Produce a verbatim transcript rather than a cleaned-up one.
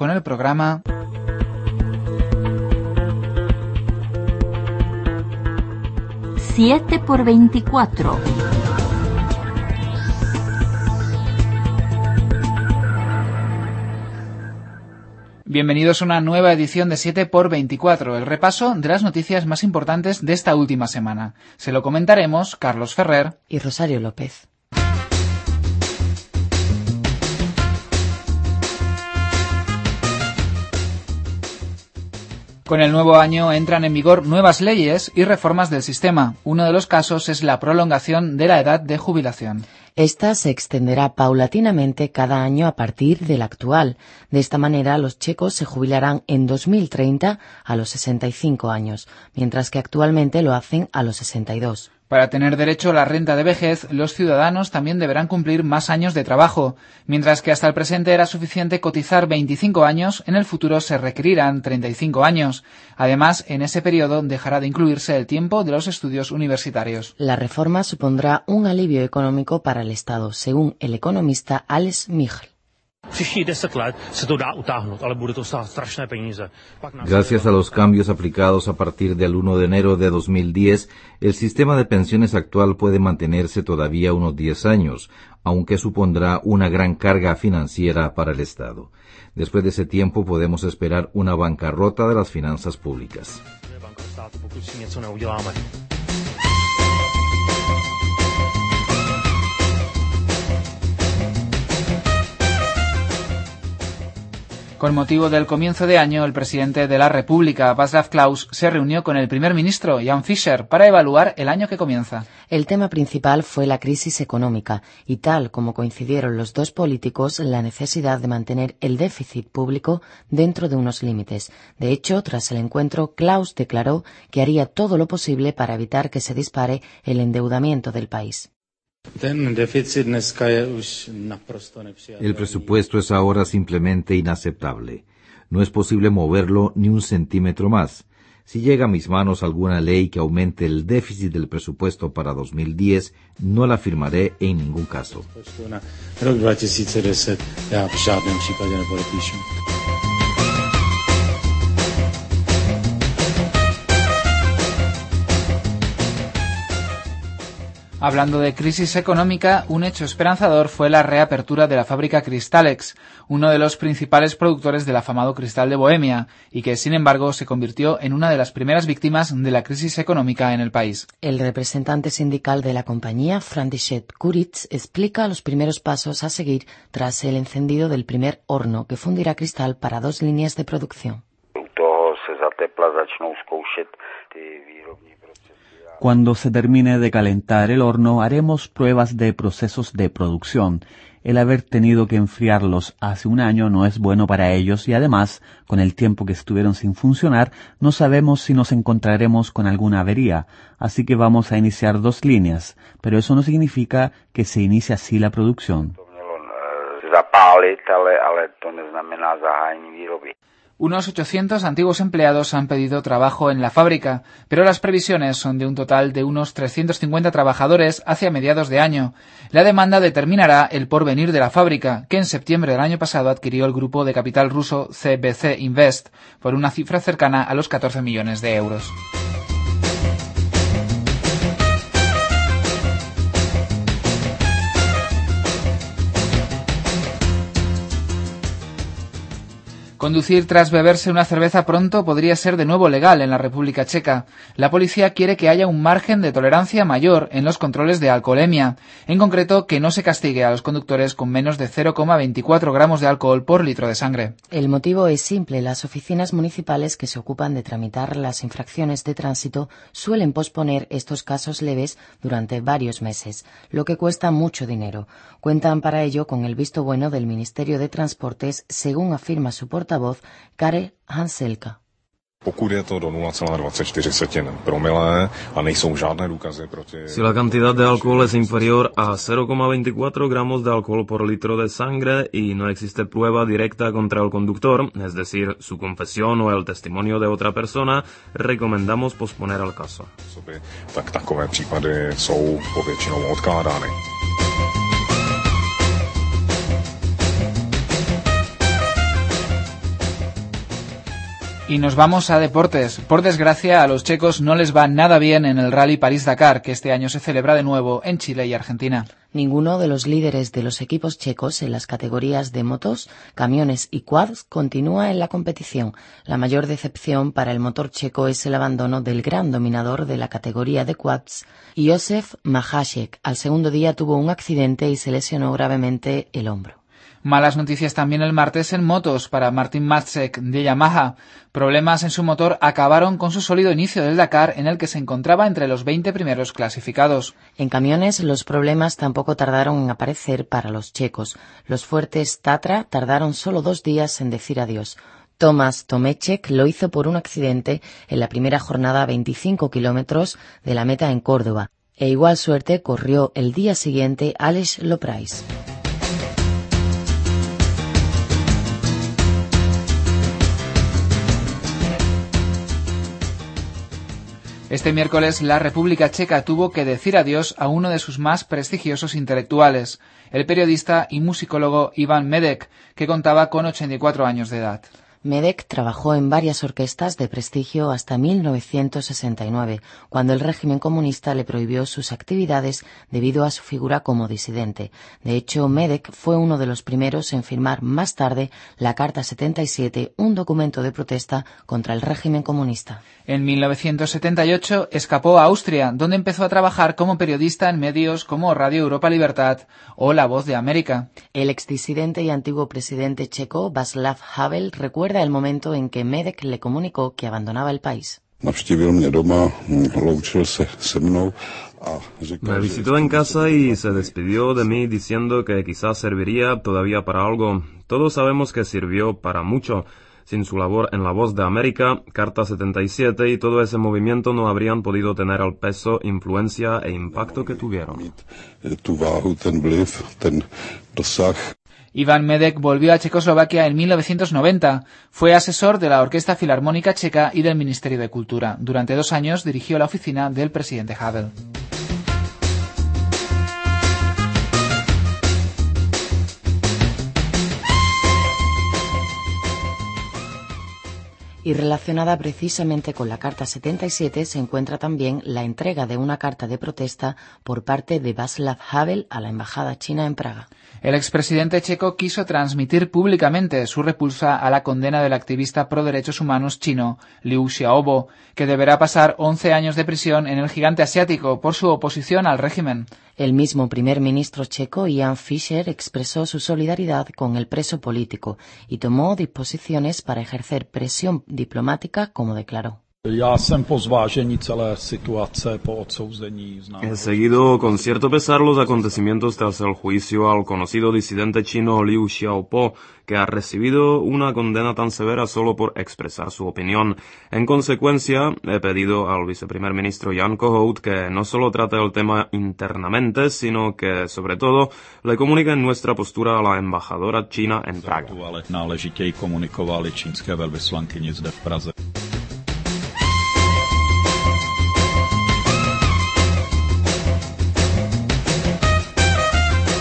con el programa siete por veinticuatro. Bienvenidos a una nueva edición de siete por veinticuatro, el repaso de las noticias más importantes de esta última semana. Se lo comentaremos Carlos Ferrer y Rosario López. Con el nuevo año entran en vigor nuevas leyes y reformas del sistema. Uno de los casos es la prolongación de la edad de jubilación. Esta se extenderá paulatinamente cada año a partir del actual. De esta manera, los checos se jubilarán en dos mil treinta a los sesenta y cinco años, mientras que actualmente lo hacen a los sesenta y dos. Para tener derecho a la renta de vejez, los ciudadanos también deberán cumplir más años de trabajo. Mientras que hasta el presente era suficiente cotizar veinticinco años, en el futuro se requerirán treinta y cinco años. Además, en ese periodo dejará de incluirse el tiempo de los estudios universitarios. La reforma supondrá un alivio económico para el Estado, según el economista Alex Michl. Gracias a los cambios aplicados a partir del uno de enero de dos mil diez, el sistema de pensiones actual puede mantenerse todavía unos diez años, aunque supondrá una gran carga financiera para el Estado. Después de ese tiempo podemos esperar una bancarrota de las finanzas públicas. Con motivo del comienzo de año, el presidente de la República, Václav Klaus, se reunió con el primer ministro, Jan Fischer, para evaluar el año que comienza. El tema principal fue la crisis económica y, tal como coincidieron los dos políticos, la necesidad de mantener el déficit público dentro de unos límites. De hecho, tras el encuentro, Klaus declaró que haría todo lo posible para evitar que se dispare el endeudamiento del país. El presupuesto es ahora simplemente inaceptable. No es posible moverlo ni un centímetro más. Si llega a mis manos alguna ley que aumente el déficit del presupuesto para dos mil diez, no la firmaré en ningún caso. Hablando de crisis económica, un hecho esperanzador fue la reapertura de la fábrica Cristalex, uno de los principales productores del afamado cristal de Bohemia, y que, sin embargo, se convirtió en una de las primeras víctimas de la crisis económica en el país. El representante sindical de la compañía, František Kuric, explica los primeros pasos a seguir tras el encendido del primer horno que fundirá cristal para dos líneas de producción. Cuando se termine de calentar el horno, haremos pruebas de procesos de producción. El haber tenido que enfriarlos hace un año no es bueno para ellos y además, con el tiempo que estuvieron sin funcionar, no sabemos si nos encontraremos con alguna avería. Así que vamos a iniciar dos líneas, pero eso no significa que se inicie así la producción. Unos ochocientos antiguos empleados han pedido trabajo en la fábrica, pero las previsiones son de un total de unos trescientos cincuenta trabajadores hacia mediados de año. La demanda determinará el porvenir de la fábrica, que en septiembre del año pasado adquirió el grupo de capital ruso C B C Invest por una cifra cercana a los catorce millones de euros. Conducir tras beberse una cerveza pronto podría ser de nuevo legal en la República Checa. La policía quiere que haya un margen de tolerancia mayor en los controles de alcoholemia. En concreto, que no se castigue a los conductores con menos de cero coma veinticuatro gramos de alcohol por litro de sangre. El motivo es simple. Las oficinas municipales que se ocupan de tramitar las infracciones de tránsito suelen posponer estos casos leves durante varios meses, lo que cuesta mucho dinero. Cuentan para ello con el visto bueno del Ministerio de Transportes, según afirma su portavoz voz Karel Hanselka. Si la cantidad de alcohol es inferior a cero coma veinticuatro gramos de alcohol por litro de sangre y no existe prueba directa contra el conductor, es decir, su confesión o el testimonio de otra persona, recomendamos posponer el caso. Y nos vamos a deportes. Por desgracia, a los checos no les va nada bien en el Rally París-Dakar, que este año se celebra de nuevo en Chile y Argentina. Ninguno de los líderes de los equipos checos en las categorías de motos, camiones y quads continúa en la competición. La mayor decepción para el motor checo es el abandono del gran dominador de la categoría de quads, Józef Mahacek. Al segundo día tuvo un accidente y se lesionó gravemente el hombro. Malas noticias también el martes en motos para Martin Matzek de Yamaha. Problemas en su motor acabaron con su sólido inicio del Dakar, en el que se encontraba entre los veinte primeros clasificados. En camiones, los problemas tampoco tardaron en aparecer para los checos. Los fuertes Tatra tardaron solo dos días en decir adiós. Tomáš Tomeček lo hizo por un accidente en la primera jornada a veinticinco kilómetros de la meta en Córdoba. E igual suerte corrió el día siguiente Aleš Loprais. Este miércoles la República Checa tuvo que decir adiós a uno de sus más prestigiosos intelectuales, el periodista y musicólogo Ivan Medek, que contaba con ochenta y cuatro años de edad. Medek trabajó en varias orquestas de prestigio hasta mil novecientos sesenta y nueve, cuando el régimen comunista le prohibió sus actividades debido a su figura como disidente. De hecho, Medek fue uno de los primeros en firmar más tarde la Carta setenta y siete, un documento de protesta contra el régimen comunista. En mil novecientos setenta y ocho escapó a Austria, donde empezó a trabajar como periodista en medios como Radio Europa Libertad o La Voz de América. El exdisidente y antiguo presidente checo Václav Havel recuerda el momento en que Medek le comunicó que abandonaba el país. Me visitó en casa y se despidió de mí diciendo que quizás serviría todavía para algo. Todos sabemos que sirvió para mucho. Sin su labor en La Voz de América, Carta setenta y siete y todo ese movimiento no habrían podido tener el peso, influencia e impacto que tuvieron. Ivan Medek volvió a Checoslovaquia en mil novecientos noventa. Fue asesor de la Orquesta Filarmónica Checa y del Ministerio de Cultura. Durante dos años dirigió la oficina del presidente Havel. Y relacionada precisamente con la Carta setenta y siete se encuentra también la entrega de una carta de protesta por parte de Václav Havel a la Embajada China en Praga. El expresidente checo quiso transmitir públicamente su repulsa a la condena del activista pro derechos humanos chino Liu Xiaobo, que deberá pasar once años de prisión en el gigante asiático por su oposición al régimen. El mismo primer ministro checo, Jan Fischer, expresó su solidaridad con el preso político y tomó disposiciones para ejercer presión diplomática, como declaró. He seguido con cierto pesar los acontecimientos tras el juicio al conocido disidente chino Liu Xiaobo, que ha recibido una condena tan severa solo por expresar su opinión. En consecuencia, he pedido al viceprimer ministro Jan Kohout que no solo trate el tema internamente, sino que, sobre todo, le comunique nuestra postura a la embajadora china en Praga.